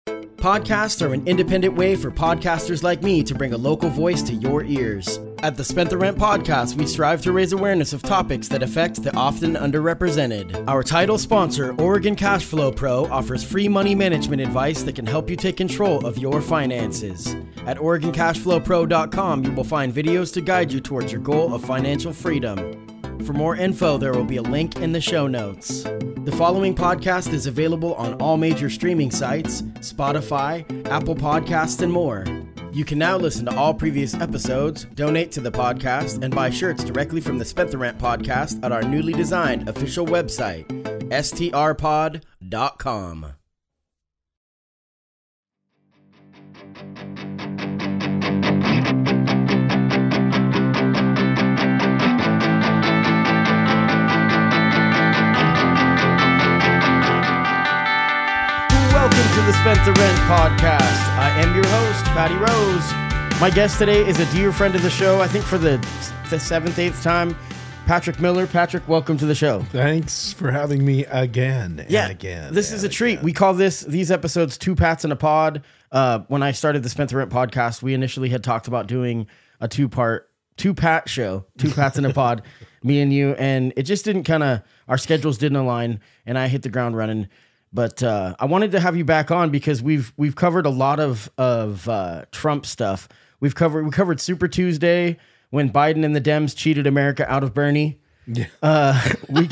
Podcasts are an independent way for podcasters like me to bring a local voice to your ears. At the Spent the Rent podcast, we strive to raise awareness of topics that affect the often underrepresented. Our title sponsor, Oregon Cashflow Pro, offers free money management advice that can help you take control of your finances. At OregonCashflowPro.com, you will find videos to guide you towards your goal of financial freedom. For more info, there will be a link in the show notes. The following podcast is available on all major streaming sites, Spotify, Apple Podcasts, and more. You can now listen to all previous episodes, donate to the podcast, and buy shirts directly from the Spent the Rent podcast at our newly designed official website, strpod.com. Welcome to the Spent the Rent podcast. I am your host, Patty Rose. My guest today is a dear friend of the show, I think for the 7th, 8th time, Patrick Miller. Patrick, welcome to the show. Thanks for having me again and again. This is a treat. We call these episodes Two Pats in a Pod. When I started the Spent the Rent podcast, we initially had talked about doing a two-pat show, Two Pats in a Pod, me and you, and it just didn't our schedules didn't align, and I hit the ground running. But I wanted to have you back on because we've covered a lot of Trump stuff. We covered Super Tuesday when Biden and the Dems cheated America out of Bernie. Yeah. We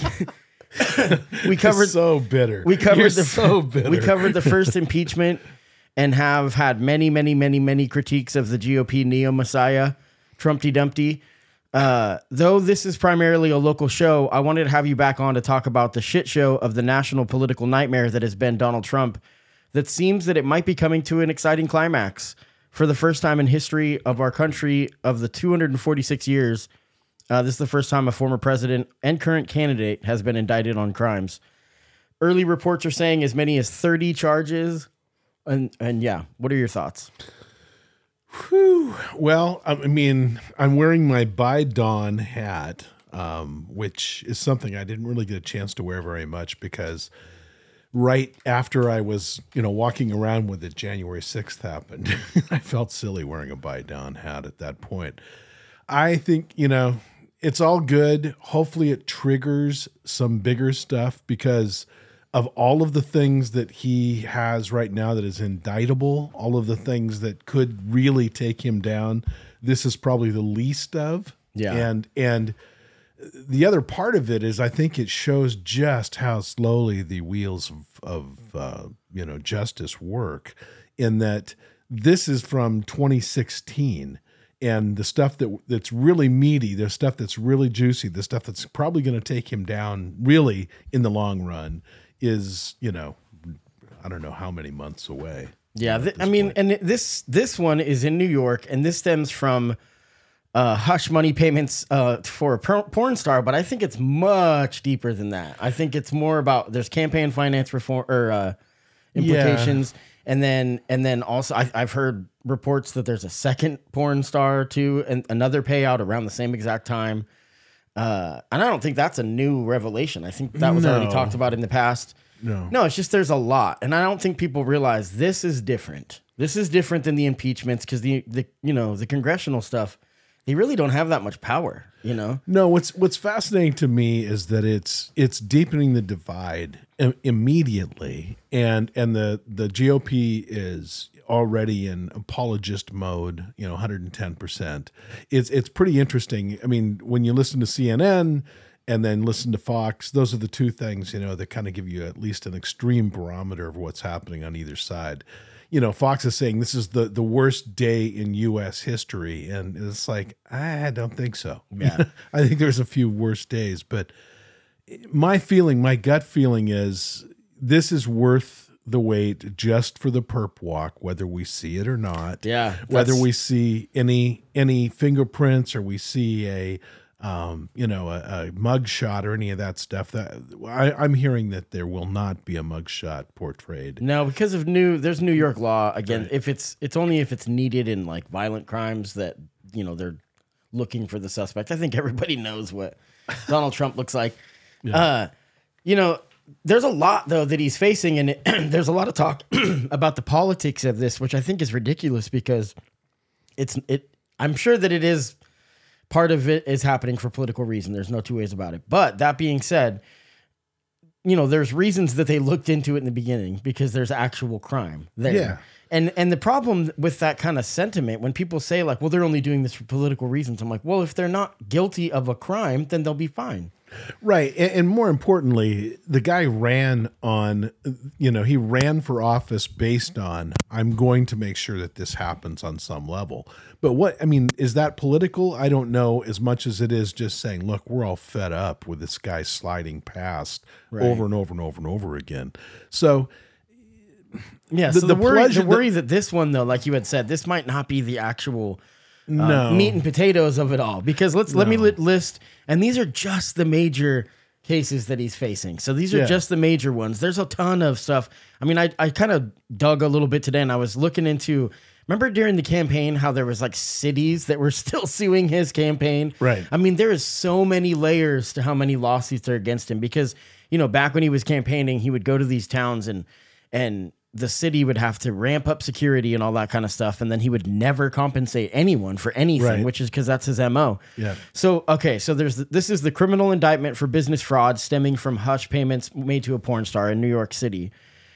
covered so bitter. We covered so bitter. We covered the first impeachment and have had many critiques of the GOP neo messiah, Trumpty Dumpty. Though this is primarily a local show, I wanted to have you back on to talk about the shit show of the national political nightmare that has been Donald Trump, that seems that it might be coming to an exciting climax. For the first time in history of our country, of the 246 years, this is the first time a former president and current candidate has been indicted on crimes. Early reports are saying as many as 30 charges. And yeah, what are your thoughts? Whew. Well, I mean, I'm wearing my By Dawn hat, which is something I didn't really get a chance to wear very much because right after I was, walking around with it, January 6th happened. I felt silly wearing a By Dawn hat at that point. I think, it's all good. Hopefully it triggers some bigger stuff because of all of the things that he has right now that is indictable, all of the things that could really take him down, this is probably the least of. Yeah. And the other part of it is I think it shows just how slowly the wheels of justice work, in that this is from 2016. And the stuff that's really meaty, the stuff that's really juicy, the stuff that's probably going to take him down really in the long run is, I don't know how many months away. Yeah, this one is in New York, and this stems from hush money payments for a porn star, but I think it's much deeper than that. I think it's more about there's campaign finance reform or implications, and then also I've heard reports that there's a second porn star too, and another payout around the same exact time. And I don't think that's a new revelation. I think that was already talked about in the past. No, it's just there's a lot. And I don't think people realize this is different. This is different than the impeachments because the congressional stuff, they really don't have that much power, No, what's fascinating to me is that it's deepening the divide immediately. And the GOP is already in apologist mode, 110%. It's pretty interesting. I mean, when you listen to CNN and then listen to Fox, those are the two things, that kind of give you at least an extreme barometer of what's happening on either side. Fox is saying this is the worst day in U.S. history. And it's like, I don't think so. Yeah. I think there's a few worse days. But my gut feeling is this is worth the wait just for the perp walk, whether we see it or not. Yeah. Whether we see any fingerprints or we see a mug shot or any of that stuff. That I'm hearing that there will not be a mug shot portrayed. No, because of there's New York law again. Right. If it's only if it's needed in like violent crimes that they're looking for the suspect. I think everybody knows what Donald Trump looks like. Yeah. there's a lot though that he's facing, and there's a lot of talk about the politics of this, which I think is ridiculous because I'm sure that it is part of it is happening for political reason. There's no two ways about it. But that being said, there's reasons that they looked into it in the beginning because there's actual crime there. Yeah. And the problem with that kind of sentiment, when people say like, well, they're only doing this for political reasons. I'm like, well, if they're not guilty of a crime, then they'll be fine. Right. And more importantly, the guy ran on, he ran for office based on, I'm going to make sure that this happens on some level. But is that political? I don't know, as much as it is just saying, look, we're all fed up with this guy sliding past over and over and over and over again. So, yeah, the worry that this one, though, like you had said, this might not be the actual meat and potatoes of it all. Because let me list, and these are just the major cases that he's facing. So these are just the major ones. There's a ton of stuff. I mean, I kind of dug a little bit today, and I was looking into, remember during the campaign how there was like cities that were still suing his campaign? Right. I mean, there is so many layers to how many lawsuits are against him because, back when he was campaigning, he would go to these towns and the city would have to ramp up security and all that kind of stuff. And then he would never compensate anyone for anything, which is because that's his MO. Yeah. So, okay. So this is the criminal indictment for business fraud stemming from hush payments made to a porn star in New York City.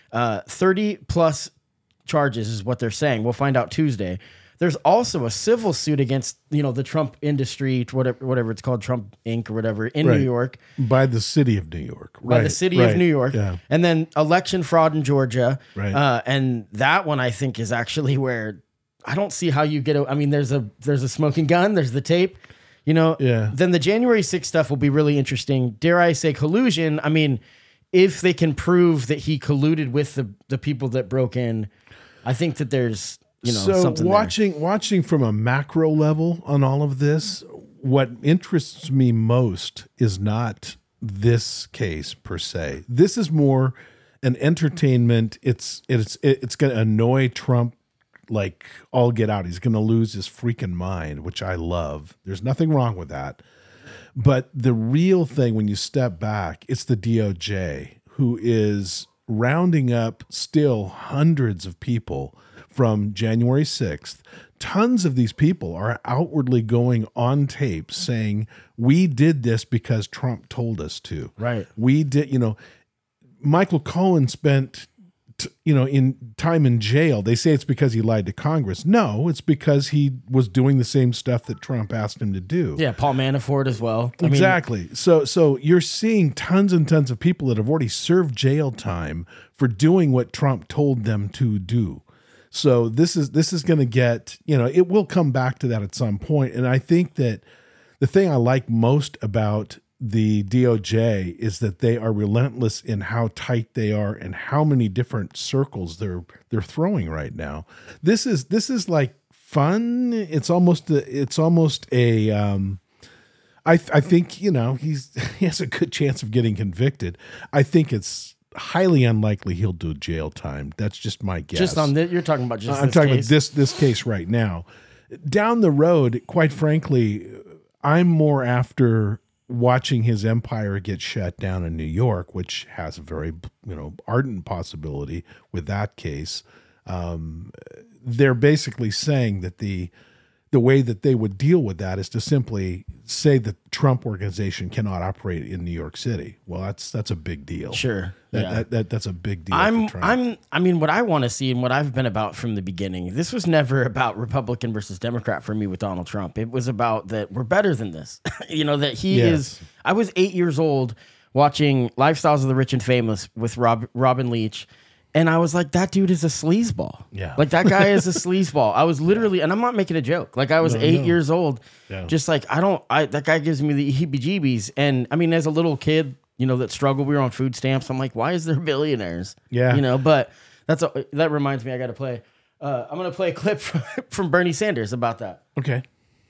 30 plus charges is what they're saying. We'll find out Tuesday. There's also a civil suit against, the Trump industry, whatever it's called, Trump Inc. or whatever, in New York. By the city of New York. By the city of New York. Yeah. And then election fraud in Georgia. Right. And that one, I think, is actually where I don't see how you there's a smoking gun, there's the tape, Yeah. Then the January 6th stuff will be really interesting. Dare I say collusion? I mean, if they can prove that he colluded with the people that broke in, I think that there's... So watching from a macro level on all of this, what interests me most is not this case per se. This is more an entertainment. It's going to annoy Trump like all get out. He's going to lose his freaking mind, which I love. There's nothing wrong with that. But the real thing, when you step back, it's the DOJ who is rounding up still hundreds of people from January 6th. Tons of these people are outwardly going on tape saying, we did this because Trump told us to. Right. We did, Michael Cohen spent, in time in jail. They say it's because he lied to Congress. No, it's because he was doing the same stuff that Trump asked him to do. Yeah, Paul Manafort as well. Exactly. So you're seeing tons and tons of people that have already served jail time for doing what Trump told them to do. So this is going to get, it will come back to that at some point. And I think that the thing I like most about the DOJ is that they are relentless in how tight they are and how many different circles they're throwing right now. This is like fun. It's almost a I think, he has a good chance of getting convicted. I think it's highly unlikely he'll do jail time. That's just my guess. Just on this, you're talking about just I'm talking about this case right now. Down the road, quite frankly, I'm more after watching his empire get shut down in New York, which has a very ardent possibility with that case. They're basically saying that the way that they would deal with that is to simply say that the Trump organization cannot operate in New York City. Well, that's a big deal. Sure. That's a big deal for Trump. What I want to see and what I've been about from the beginning, this was never about Republican versus Democrat for me with Donald Trump. It was about that we're better than this. That he is. I was 8 years old watching Lifestyles of the Rich and Famous with Robin Leach. And I was like, that dude is a sleazeball. Yeah. Like, that guy is a sleazeball. I was literally, and I'm not making a joke. Like, I was 8 years old. Yeah. Just like, that guy gives me the heebie-jeebies. And I mean, as a little kid, that struggled, we were on food stamps. I'm like, why is there billionaires? Yeah. But that reminds me, I got to play. I'm going to play a clip from Bernie Sanders about that. Okay.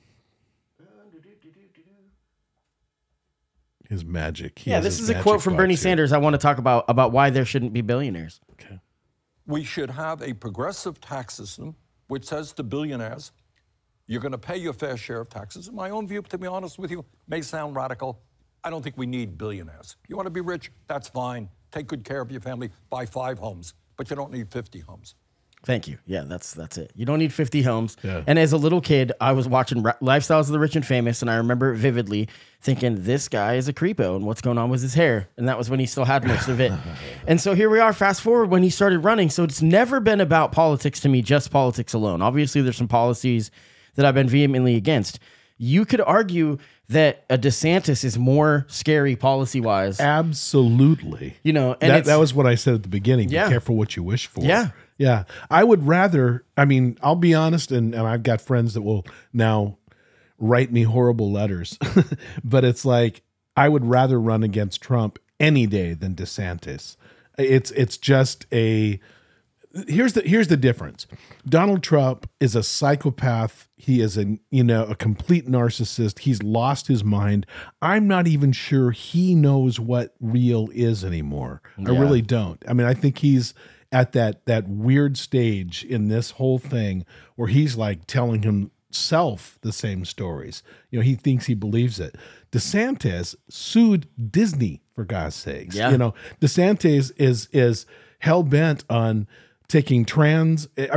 His magic. This is a quote from Bernie Sanders I want to talk about why there shouldn't be billionaires. Okay. We should have a progressive tax system which says to billionaires, you're going to pay your fair share of taxes. In my own view, to be honest with you, may sound radical. I don't think we need billionaires. You want to be rich? That's fine. take good care of your family, buy 5 homes, but you don't need 50 homes. Thank you. Yeah, that's it. You don't need 50 homes. Yeah. And as a little kid, I was watching Lifestyles of the Rich and Famous, and I remember vividly thinking, this guy is a creepo, and what's going on with his hair? And that was when he still had most of it. And so here we are, fast forward when he started running. So it's never been about politics to me, just politics alone. Obviously, there's some policies that I've been vehemently against. You could argue that a DeSantis is more scary policy-wise. Absolutely. You know, and that was what I said at the beginning. Yeah. Be careful what you wish for. Yeah. Yeah. I would rather, I mean, I'll be honest, and I've got friends that will now write me horrible letters, but it's like, I would rather run against Trump any day than DeSantis. It's just here's the difference. Donald Trump is a psychopath. He is a complete narcissist. He's lost his mind. I'm not even sure he knows what real is anymore. I really don't. I mean, I think he's at that weird stage in this whole thing where he's like telling himself the same stories. You know, he thinks he believes it. DeSantis sued Disney, for God's sakes. Yeah. You know, DeSantis is hell bent on taking turning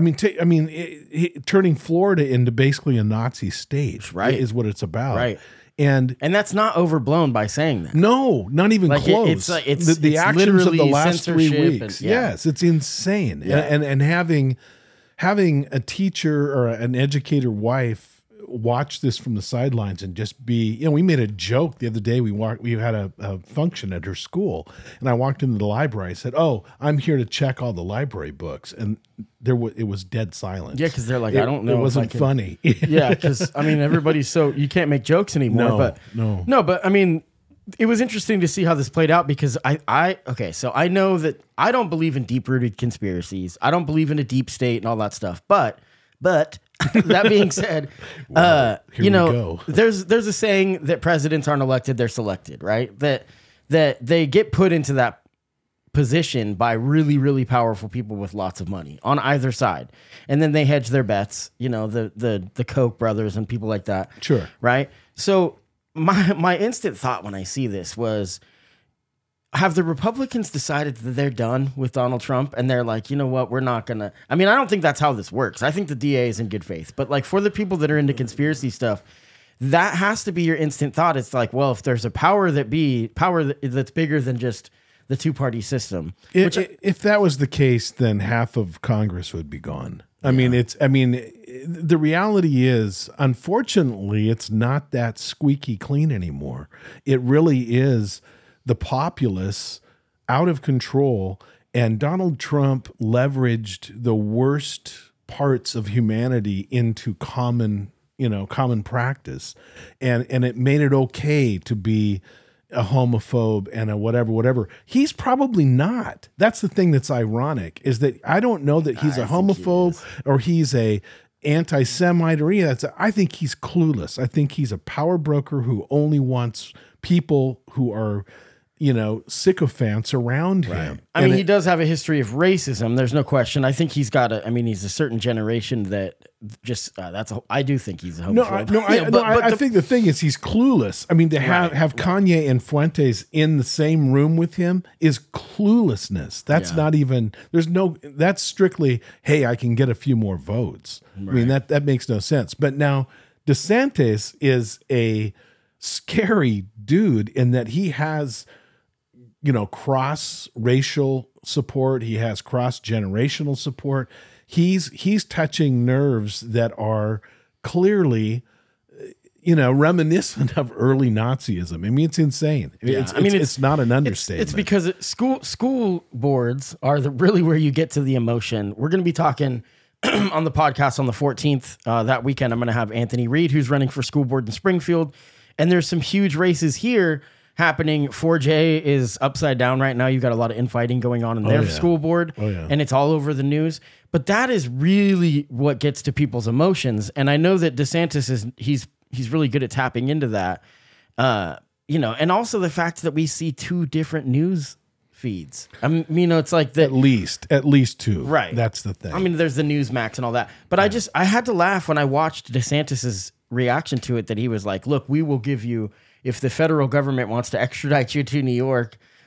Florida into basically a Nazi state. Right. Is what it's about. Right. And that's not overblown by saying that. no, not even close. It's the actions of the last 3 censorship weeks. and- Yes, it's insane. Yeah. And having a teacher or an educator wife watch this from the sidelines and just be, we made a joke the other day. We had a function at her school, and I walked into the library. I said, "Oh, I'm here to check all the library books," and it was dead silence. Yeah, because they're like, I don't know. It if wasn't I can- funny. Yeah, because I mean, everybody's you can't make jokes anymore. No. But I mean, it was interesting to see how this played out because so I know that I don't believe in deep rooted conspiracies. I don't believe in a deep state and all that stuff. But that being said, Here we go. there's a saying that presidents aren't elected, they're selected, right? That they get put into that position by really, really powerful people with lots of money on either side. And then they hedge their bets, the Koch brothers and people like that. Sure. Right? So my instant thought when I see this was, have the Republicans decided that they're done with Donald Trump and they're like, you know what, we're not going to... I mean, I don't think that's how this works. I think the DA is in good faith. But like for the people that are into conspiracy stuff, that has to be your instant thought. It's like, well, if there's a power that's bigger than just the two-party system. If that was the case, then half of Congress would be gone. I mean, the reality is, unfortunately, it's not that squeaky clean anymore. It really is the populace out of control, and Donald Trump leveraged the worst parts of humanity into common practice, and it made it okay to be a homophobe and a whatever. He's probably not. That's the thing that's ironic, is that I don't know that he's a homophobe or he's a anti-Semite or any of that. I think he's clueless. I think he's a power broker who only wants people who are, sycophants around him. I mean, he does have a history of racism. There's no question. I think he's he's a certain generation that just, I do think he's a homophobe. I think the thing is he's clueless. I mean, to have Kanye and Fuentes in the same room with him is cluelessness. That's not even, that's strictly, hey, I can get a few more votes. Right. I mean, that makes no sense. But now DeSantis is a scary dude in that he has, cross-racial support. He has cross-generational support. He's touching nerves that are clearly, reminiscent of early Nazism. I mean, it's insane. Yeah. It's not an understatement. It's because school boards are really where you get to the emotion. We're going to be talking on the podcast on the 14th. That weekend, I'm going to have Anthony Reed, who's running for school board in Springfield. And there's some huge races here happening. 4J is upside down right now. You've got a lot of infighting going on in their school board, and it's all over the news. But that is really what gets to people's emotions. And I know that DeSantis he's really good at tapping into that. And also the fact that we see two different news feeds. I mean, it's like that. At least two. Right. That's the thing. I mean, there's the Newsmax and all that. But I had to laugh when I watched DeSantis's reaction to it, that he was like, look, we will give you, if the federal government wants to extradite you to New York,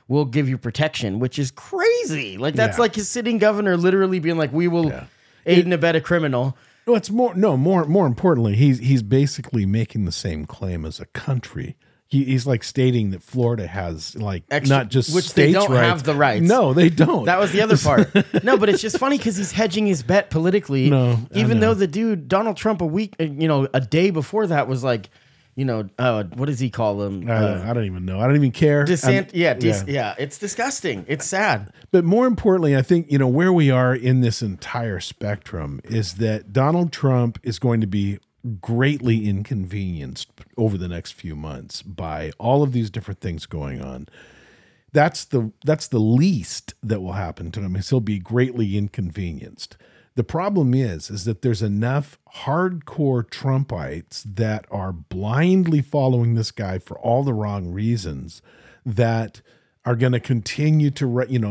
we'll give you protection, which is crazy. Like that's like his sitting governor literally being like, we will aid and abet a criminal. No, it's more importantly, he's basically making the same claim as a country. He's like stating that Florida has like not just which they don't rights. have the rights. No, they don't. That was the other part. No, but it's just funny because he's hedging his bet politically. No, even though the dude Donald Trump a day before that was like, what does he call him? I don't even know. I don't even care. It's disgusting. It's sad. But more importantly, I think where we are in this entire spectrum is that Donald Trump is going to be greatly inconvenienced over the next few months by all of these different things going on. That's the least that will happen to him, is he'll be greatly inconvenienced. The problem is that there's enough hardcore Trumpites that are blindly following this guy for all the wrong reasons that are going to continue to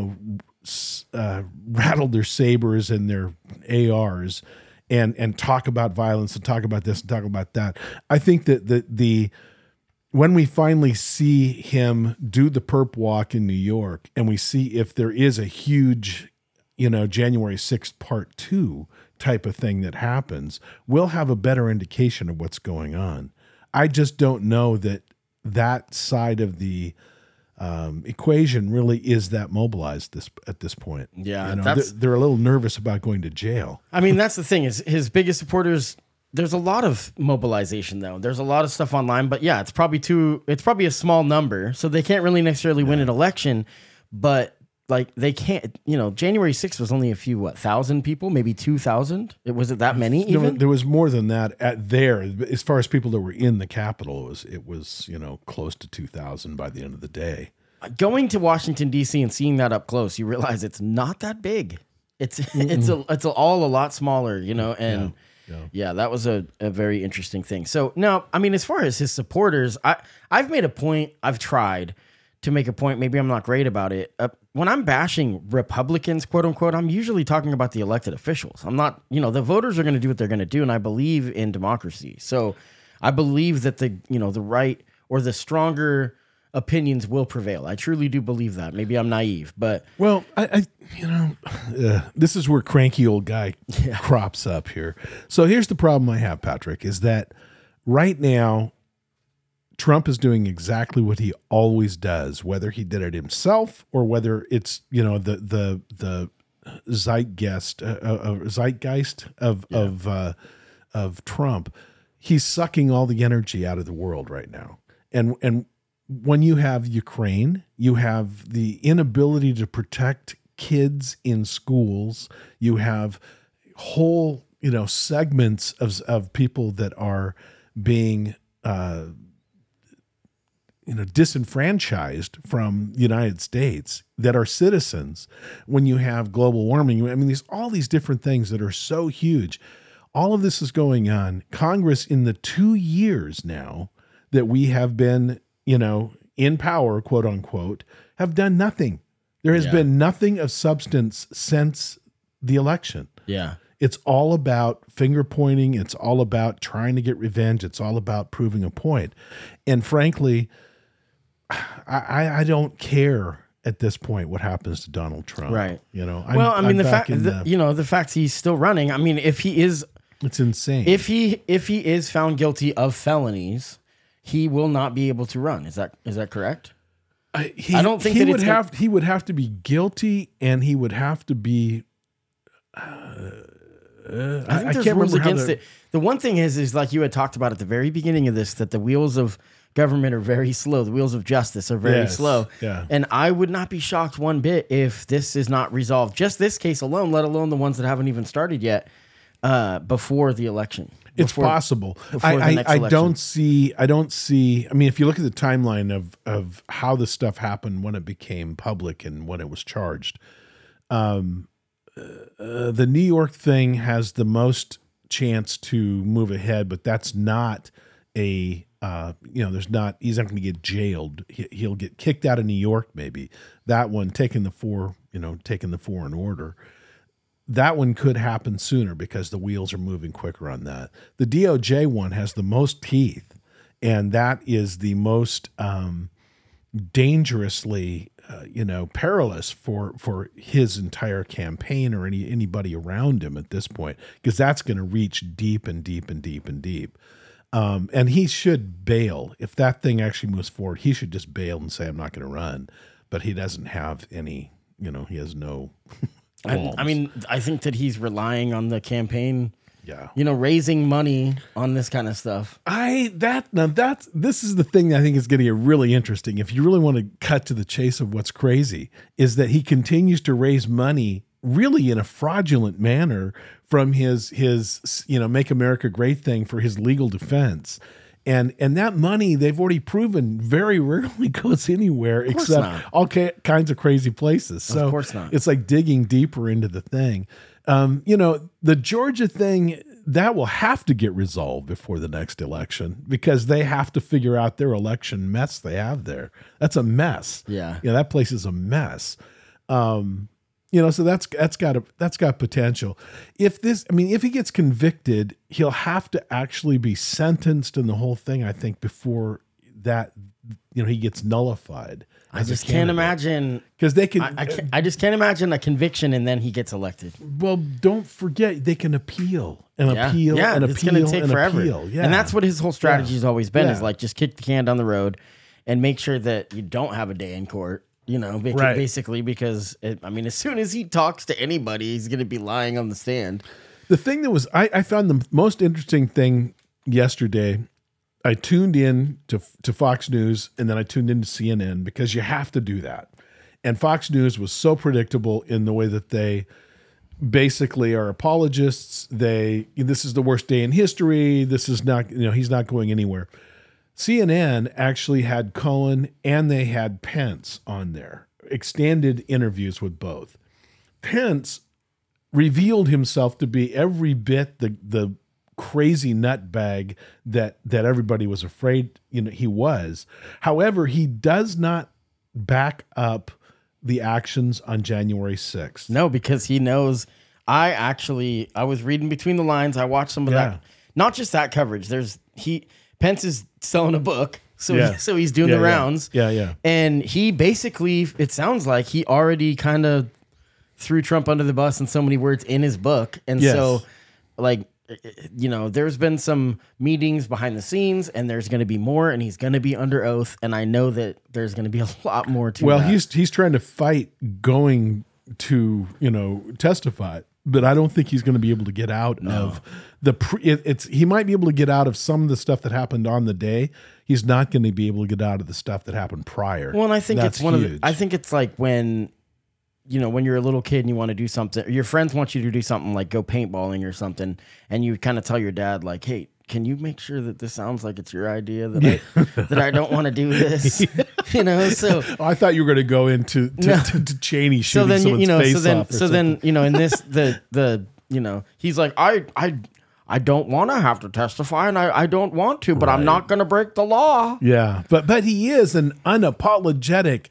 rattle their sabers and their ARs and talk about violence and talk about this and talk about that. I think that when we finally see him do the perp walk in New York and we see if there is a huge, January 6th part 2 type of thing that happens, we'll have a better indication of what's going on. I just don't know that side of the equation really is that mobilized at this point. Yeah, they're a little nervous about going to jail. I mean, that's the thing is his biggest supporters. There's a lot of mobilization though. There's a lot of stuff online, but yeah, it's probably a small number, so they can't really necessarily win an election. But like they can't, January 6th was only a few 1,000 people, maybe 2,000. Was it that many? Even there was more than that as far as people that were in the Capitol. It was close to 2,000 by the end of the day. Going to Washington D.C. and seeing that up close, you realize it's not that big. It's all a lot smaller, and. Yeah, that was a very interesting thing. So now, I mean, as far as his supporters, I've made a point. I've tried to make a point. Maybe I'm not great about it. When I'm bashing Republicans, quote unquote, I'm usually talking about the elected officials. I'm not, the voters are going to do what they're going to do, and I believe in democracy. So I believe that the right or the stronger opinions will prevail. I truly do believe that. Maybe I'm naive, but this is where cranky old guy crops up here. So here's the problem I have, Patrick, is that right now Trump is doing exactly what he always does, whether he did it himself or whether it's the zeitgeist of Trump. He's sucking all the energy out of the world right now, and when you have Ukraine, you have the inability to protect kids in schools. You have whole, segments of people that are being, disenfranchised from the United States that are citizens. When you have global warming, I mean, there's all these different things that are so huge. All of this is going on. Congress, in the 2 years now that we have been in power, quote unquote, have done nothing. There has been nothing of substance since the election. Yeah. It's all about finger pointing. It's all about trying to get revenge. It's all about proving a point. And frankly, I don't care at this point what happens to Donald Trump. Right. The fact he's still running. I mean, if he is, it's insane. If he is found guilty of felonies, he will not be able to run. Is that correct? I don't think he would have to be guilty, and he would have to be. I think there's rules against it. The one thing is like you had talked about at the very beginning of this, that the wheels of government are very slow. The wheels of justice are very slow. Yeah. And I would not be shocked one bit if this is not resolved. Just this case alone, let alone the ones that haven't even started yet, before the election. It's possible. I don't see. I mean, if you look at the timeline of how this stuff happened when it became public and when it was charged, the New York thing has the most chance to move ahead, but that's not a. He's not going to get jailed. He'll get kicked out of New York. Maybe that one taking the four in order. That one could happen sooner because the wheels are moving quicker on that. The DOJ one has the most teeth, and that is the most dangerously, perilous for his entire campaign or anybody around him at this point, because that's going to reach deep and deep and deep and deep. And he should bail. If that thing actually moves forward, he should just bail and say, I'm not going to run. But he doesn't have any, he has no I mean, I think that he's relying on the campaign, yeah, raising money on this kind of stuff. This is the thing that I think is going to get really interesting. If you really want to cut to the chase of what's crazy, is that he continues to raise money really in a fraudulent manner from his Make America Great thing for his legal defense. And that money, they've already proven, very rarely goes anywhere except not. all kinds of crazy places. So of course not. It's like digging deeper into the thing. The Georgia thing, that will have to get resolved before the next election, because they have to figure out their election mess they have there. That's a mess. Yeah. That place is a mess. So that's got potential. If he gets convicted, he'll have to actually be sentenced in the whole thing, I think, before that, he gets nullified. I just can't imagine, because they can. I just can't imagine a conviction and then he gets elected. Well, don't forget, they can appeal and appeal and it's appeal going to take and forever. appeal. Yeah. And that's what his whole strategy has always been, is Yeah. like, just kick the can down the road and make sure that you don't have a day in court. Right. Basically, because as soon as he talks to anybody, he's going to be lying on the stand. The thing that was, I found the most interesting thing yesterday, I tuned in to Fox News, and then I tuned into CNN, because you have to do that. And Fox News was so predictable in the way that they basically are apologists. This is the worst day in history. This is not, he's not going anywhere. CNN actually had Cohen and they had Pence on there, extended interviews with both. Pence revealed himself to be every bit the crazy nutbag that everybody was afraid he was. However, he does not back up the actions on January 6th. No, because he knows. I was reading between the lines. I watched some of that. Not just that coverage. Pence is selling a book, so he's doing the rounds. Yeah. And he basically, it sounds like he already kind of threw Trump under the bus in so many words in his book. And so, there's been some meetings behind the scenes, and there's going to be more, and he's going to be under oath. And I know that there's going to be a lot more to Well, that. he's trying to fight going to, testify, but I don't think he's going to be able to get out of he might be able to get out of some of the stuff that happened on the day. He's not going to be able to get out of the stuff that happened prior. Well, and I think That's it's one huge. of the, I think it's like when you're a little kid and you want to do something, or your friends want you to do something like go paintballing or something, and you kind of tell your dad like, hey, can you make sure that this sounds like it's your idea, that I don't want to do this? So I thought you were going to go into to Cheney shooting someone's face off. In this, he's like, I don't want to have to testify, and I don't want to, but I'm not going to break the law. Yeah, but he is an unapologetic,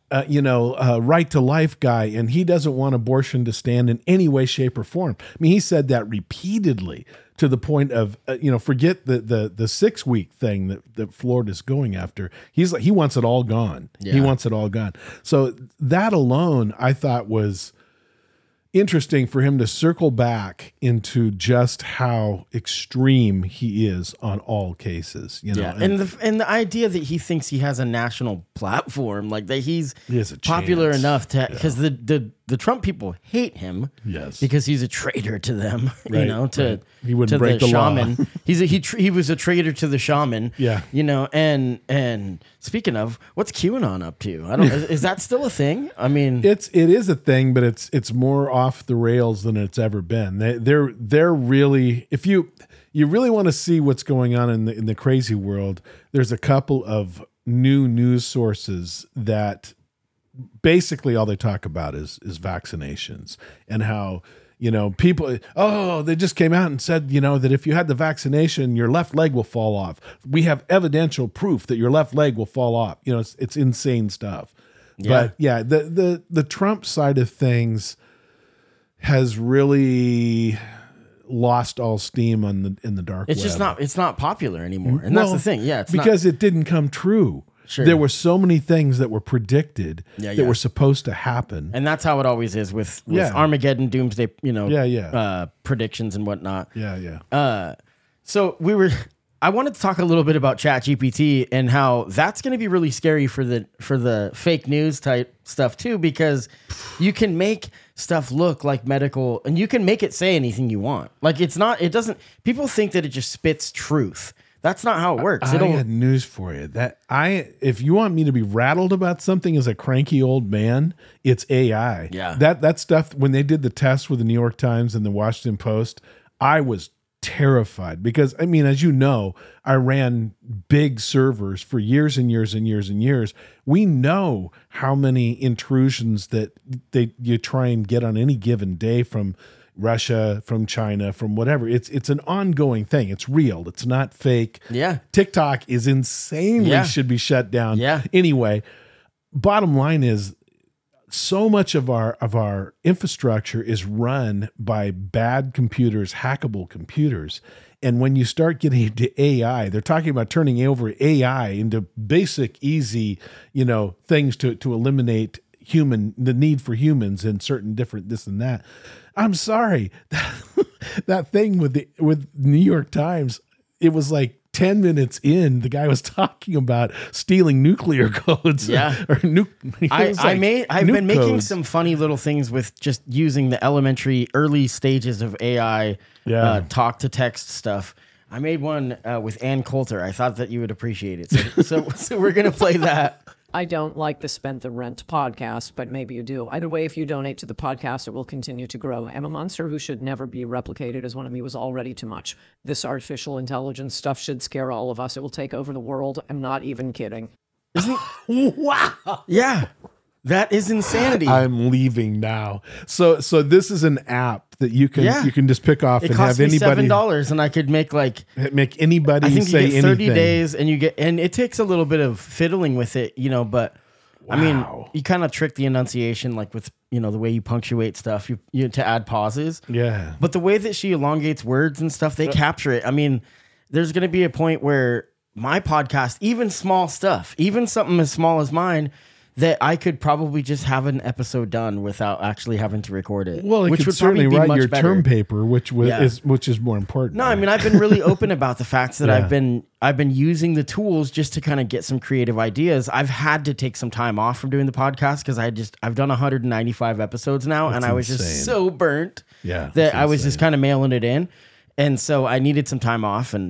right to life guy, and he doesn't want abortion to stand in any way, shape, or form. I mean, he said that repeatedly, to the point of, forget the 6-week thing that Florida's going after. He's like, he wants it all gone. Yeah. He wants it all gone. So that alone, I thought, was interesting for him to circle back into just how extreme he is on all cases. And the idea that he thinks he has a national platform, like that he's a popular chance. enough to, because the Trump people hate him, because he's a traitor to them. He wouldn't break the shaman. law. He was a traitor to the shaman. Yeah. And speaking of, what's QAnon up to? Is that still a thing? I mean, it is a thing, but it's more off the rails than it's ever been. They're really, if you really want to see what's going on in the crazy world, there's a couple of new news sources that basically all they talk about is vaccinations, and how, people, they just came out and said, that if you had the vaccination, your left leg will fall off. We have evidential proof that your left leg will fall off. It's insane stuff. Yeah. But yeah, the Trump side of things has really lost all steam in the dark web. it's just not popular anymore. And that's the thing. Yeah. It's because it didn't come true. There were so many things that were predicted Yeah, that were supposed to happen. And that's how it always is with Armageddon, Doomsday, predictions and whatnot. So I wanted to talk a little bit about ChatGPT and how that's going to be really scary for the fake news type stuff too, because you can make stuff look like medical and you can make it say anything you want. Like people think that it just spits truth. That's not how it works. I got news for you. If you want me to be rattled about something as a cranky old man, it's AI. Yeah. That stuff, when they did the test with the New York Times and the Washington Post, I was terrified because, I mean, as you know, I ran big servers for years and years and years and years. We know how many intrusions that you try and get on any given day from Russia, from China, from whatever. It's an ongoing thing. It's real. It's not fake. Yeah. TikTok is insanely should be shut down. Yeah. Anyway, bottom line is so much of our infrastructure is run by bad computers, hackable computers. And when you start getting into AI, they're talking about turning over AI into basic, easy, things to eliminate the need for humans in certain different this and that. I'm sorry. That thing with New York Times, it was like 10 minutes in, the guy was talking about stealing nuclear codes. Yeah. I've been making some funny little things with just using the elementary early stages of AI talk to text stuff. I made one with Ann Coulter. I thought that you would appreciate it. So we're going to play that. I don't like the Spent the Rent podcast, but maybe you do. Either way, if you donate to the podcast, it will continue to grow. I'm a monster who should never be replicated, as one of me was already too much. This artificial intelligence stuff should scare all of us. It will take over the world. I'm not even kidding. Wow. Yeah. That is insanity. I'm leaving now. So this is an app that you can just pick off and have anybody. $7 and I could make anybody I think say you get 30 anything. days and it takes a little bit of fiddling with it, but I mean, you kind of trick the enunciation, like with, the way you punctuate stuff, you to add pauses. Yeah. But the way that she elongates words and stuff, they capture it. I mean, there's going to be a point where my podcast, even small stuff, even something as small as mine, that I could probably just have an episode done without actually having to record it. Well, which could would certainly probably be write much your better. term paper, which is more important. No, I mean, I've been really open about the fact that Yeah. I've been using the tools just to kind of get some creative ideas. I've had to take some time off from doing the podcast because I've done 195 episodes now, and I was insane. just so burnt that's I was insane. just kind of mailing it in. And so I needed some time off, and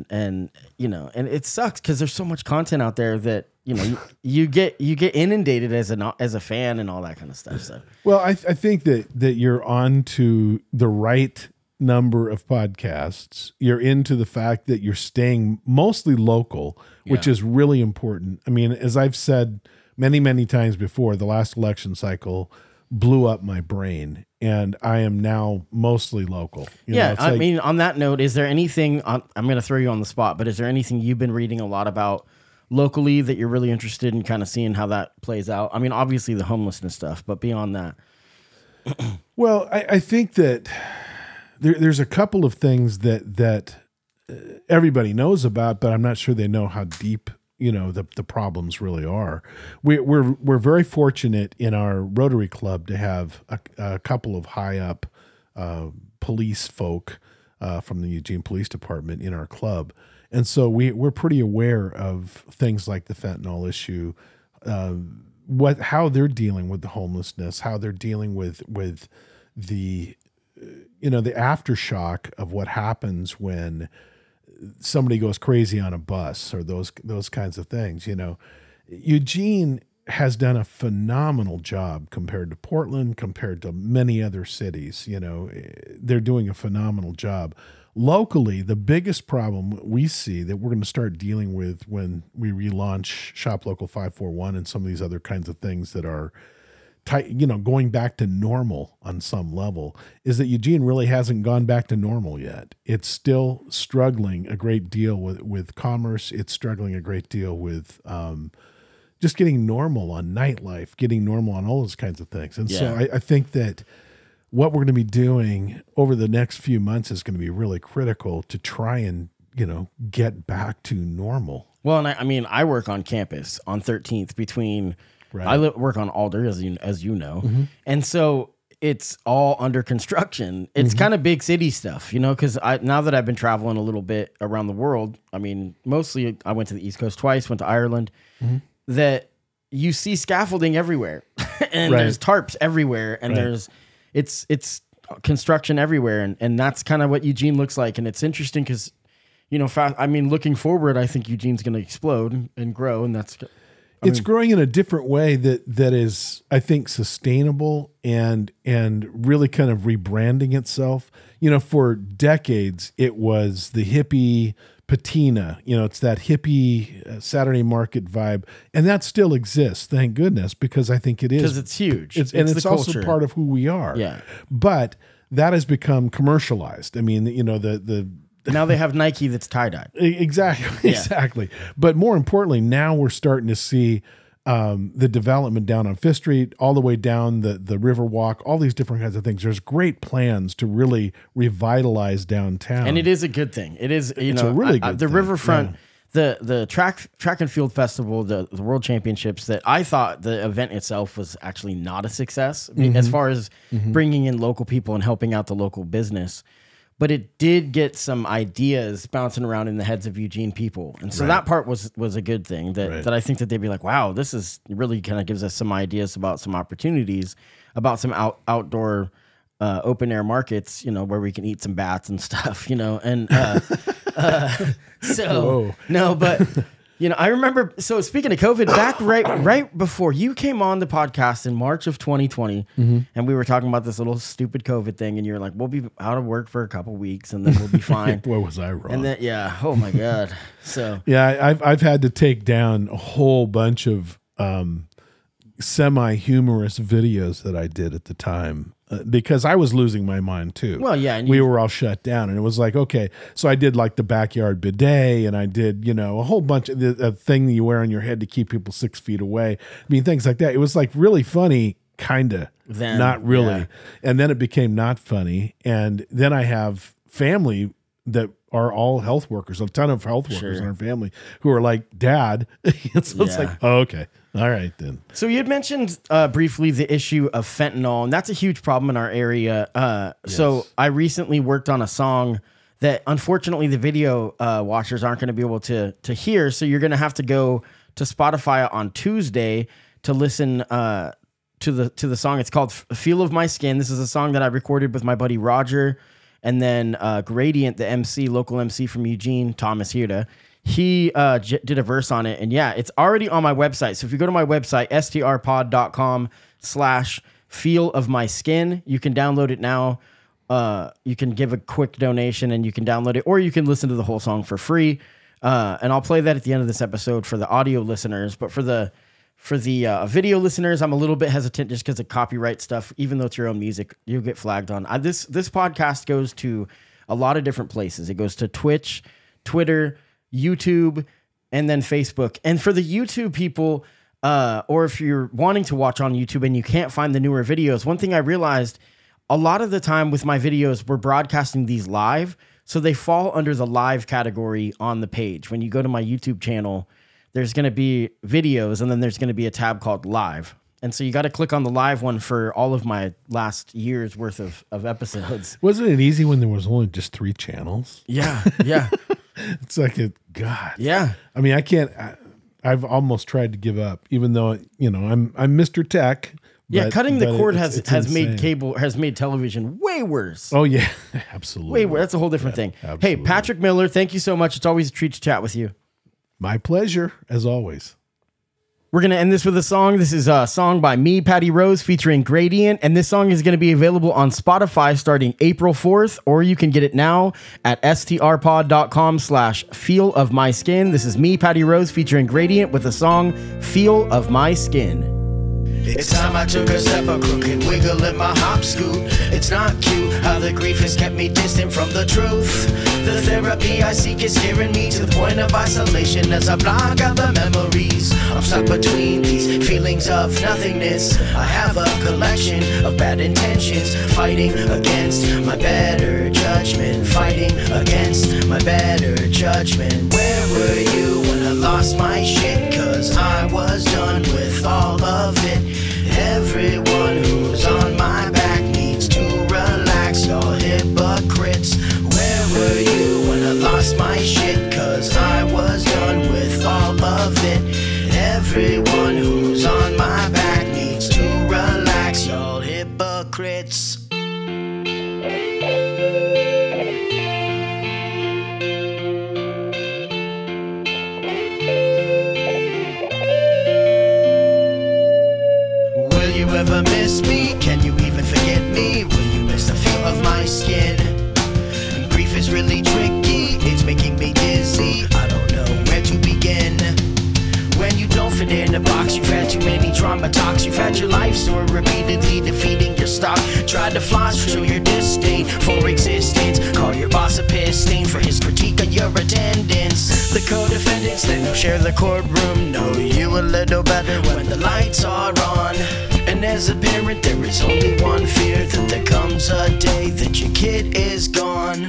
it sucks because there's so much content out there that you get inundated as a fan and all that kind of stuff. So Well, I think that you're on to the right number of podcasts. You're into the fact that you're staying mostly local, which is really important. I mean, as I've said many, many times before, the last election cycle blew up my brain, and I am now mostly local. I mean, on that note, is there anything, I'm going to throw you on the spot, but is there anything you've been reading a lot about locally that you're really interested in kind of seeing how that plays out? I mean, obviously the homelessness stuff, but beyond that. Well, I think that there's a couple of things that everybody knows about, but I'm not sure they know how deep the problems really are. We're very fortunate in our Rotary Club to have a couple of high up police folk from the Eugene Police Department in our club, and so we're pretty aware of things like the fentanyl issue, how they're dealing with the homelessness, how they're dealing with the the aftershock of what happens when somebody goes crazy on a bus or those kinds of things. Eugene has done a phenomenal job compared to Portland, compared to many other cities. They're doing a phenomenal job. Locally, the biggest problem we see that we're going to start dealing with when we relaunch Shop Local 541 and some of these other kinds of things that are going back to normal on some level, is that Eugene really hasn't gone back to normal yet. It's still struggling a great deal with commerce. It's struggling a great deal with just getting normal on nightlife, getting normal on all those kinds of things. And so I think that what we're going to be doing over the next few months is going to be really critical to try and get back to normal. Well, and I mean, I work on campus on 13th between, Right. I work on Alder, as you know. And so it's all under construction. It's kind of big city stuff, because now that I've been traveling a little bit around the world, I mean, mostly I went to the East Coast twice, went to Ireland, that you see scaffolding everywhere and Right. there's tarps everywhere and Right. it's construction everywhere. And that's kind of what Eugene looks like. And it's interesting because, looking forward, I think Eugene's going to explode and grow. And It's growing in a different way that is, I think, sustainable and really kind of rebranding itself. For decades, it was the hippie patina. It's that hippie Saturday market vibe, and that still exists. Thank goodness, because I think it is, because it's huge. It's the also culture. part of who we are. Yeah. But that has become commercialized. I mean, the Now they have Nike that's tie-dyed. Exactly. But more importantly, now we're starting to see the development down on Fifth Street, all the way down the Riverwalk, all these different kinds of things. There's great plans to really revitalize downtown. And it is a good thing. It is, It's a really good the thing. Riverfront, the track and field festival, the World Championships, that I thought the event itself was actually not a success. I mean, as far as bringing in local people and helping out the local business. But it did get some ideas bouncing around in the heads of Eugene people. And so that part was a good thing that I think that they'd be like, wow, this is really kind of gives us some ideas about some opportunities, about some outdoor open air markets, where we can eat some bats and stuff, and so no, but I remember, so speaking of COVID, back right before you came on the podcast in March of 2020, and we were talking about this little stupid COVID thing, and you're like, we'll be out of work for a couple weeks and then we'll be fine. Boy, was I wrong. And then, oh my God. So yeah, I've had to take down a whole bunch of semi-humorous videos that I did at the time because I was losing my mind too. Well, yeah, and we were all shut down, and it was like, okay, so I did like the backyard bidet, and I did, a whole bunch of the thing that you wear on your head to keep people 6 feet away. I mean, things like that. It was like really funny, kind of, not really. Yeah. And then it became not funny. And then I have family that are all health workers, a ton of health workers in our family who are like, Dad. So it's like, oh, okay. All right, then. So you had mentioned briefly the issue of fentanyl, and that's a huge problem in our area. So I recently worked on a song that, unfortunately, the video watchers aren't going to be able to hear. So you're going to have to go to Spotify on Tuesday to listen to the song. It's called "Feel of My Skin." This is a song that I recorded with my buddy Roger, and then Gradient, the local MC from Eugene, Thomas Hirda. He did a verse on it, and it's already on my website. So if you go to my website, strpod.com/feel of my skin, you can download it now. You can give a quick donation and you can download it, or you can listen to the whole song for free. And I'll play that at the end of this episode for the audio listeners. But for the video listeners, I'm a little bit hesitant just because of copyright stuff. Even though it's your own music, you'll get flagged on. This podcast goes to a lot of different places. It goes to Twitch, Twitter, YouTube, and then Facebook. And for the YouTube people, or if you're wanting to watch on YouTube and you can't find the newer videos, one thing I realized, a lot of the time with my videos, we're broadcasting these live, so they fall under the live category on the page. When you go to my YouTube channel, there's going to be videos, and then there's going to be a tab called live. And so you got to click on the live one for all of my last year's worth of episodes. Wasn't it easy when there was only just 3 channels? Yeah. It's like, God. Yeah. I mean, I've almost tried to give up, even though, I'm Mr. Tech. Cutting the cord it's has made insane. has made television way worse. Oh yeah, absolutely. Way worse. That's a whole different thing. Absolutely. Hey, Patrick Miller, thank you so much. It's always a treat to chat with you. My pleasure, as always. We're going to end this with a song. This is a song by me, Patty Rose, featuring Gradient. And this song is going to be available on Spotify starting April 4th, or you can get it now at strpod.com/feel of my skin. This is me, Patty Rose, featuring Gradient with the song Feel of My Skin. It's time I took a step, a crooked wiggle in my hop scoot. It's not cute how the grief has kept me distant from the truth. The therapy I seek is scaring me to the point of isolation as I block out the memories. I'm stuck between these feelings of nothingness. I have a collection of bad intentions, fighting against my better judgment, fighting against my better judgment. judgment. Where were you when I lost my shit? Cause I was done with all of it. Everyone who's on my back needs to relax, y'all hypocrites. Where were you when I lost my shit? Cause I was done with all of it. Everyone who's on my back needs to relax, y'all hypocrites. Will you ever miss me? Can you even forget me? Will you miss the feel of my skin? Grief is really tricky, it's making me dizzy. I don't know where to begin. When you don't fit in a box, you've had too many trauma talks. You've had your life story repeatedly defeating your stock. Tried to floss, show your disdain for existence. Call your boss a piss stain for his critique of your attendance. The co-defendants that share the courtroom know you a little better when the lights are on. And as a parent, there is only one fear, that there comes a day that your kid is gone.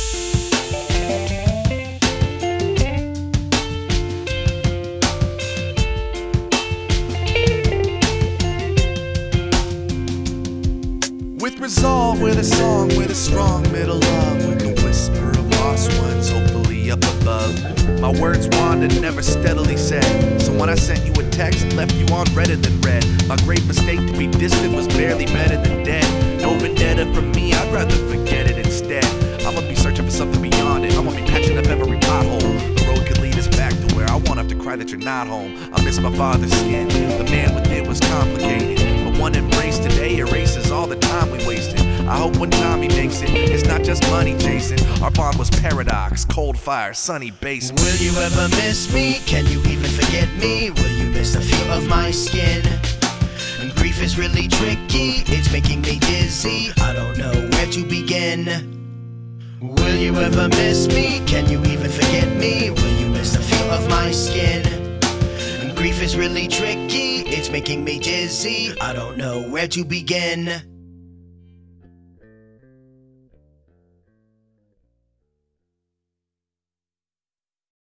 With resolve, with a song, with a strong middle love, with the whisper of lost ones, hopefully up above. My words wandered, never steadily said. So when I sent you a text, left you on redder than red. My great mistake to be distant was barely better than dead. No vendetta from me, I'd rather forget it instead. I'ma be searching for something beyond it. I'ma be patching up every pothole. The road could lead us back to where I won't have to cry that you're not home. I miss my father's skin, the man with it was complicated. But one embrace today erases all the time we wasted. I hope one time he makes it, it's not just money chasing. Our bond was paradox, cold fire, sunny basement. Will you ever miss me? Can you even forget me? Will you miss the feel of my skin? And grief is really tricky, it's making me dizzy. I don't know where to begin. Will you ever miss me? Can you even forget me? Will you miss the feel of my skin? And grief is really tricky, it's making me dizzy. I don't know where to begin.